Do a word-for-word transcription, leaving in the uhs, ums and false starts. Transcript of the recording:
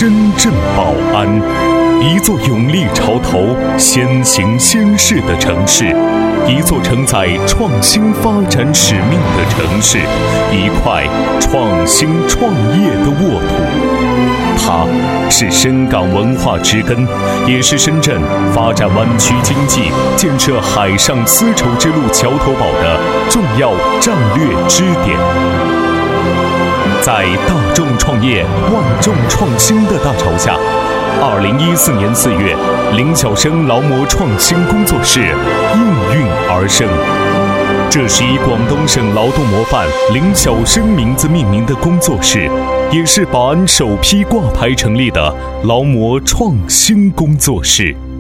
深圳宝安，一座勇立潮头、先行先试的城市，一座承载创新发展使命的城市，一块创新创业的沃土。它是深港文化之根，也是深圳发展湾区经济、建设海上丝绸之路桥头堡的重要战略支点。在大众创业、万众创新的大潮下，二零一四年四月，林晓生劳模创新工作室应运而生。这是以广东省劳动模范林晓生名字命名的工作室，也是宝安首批挂牌成立的劳模创新工作室。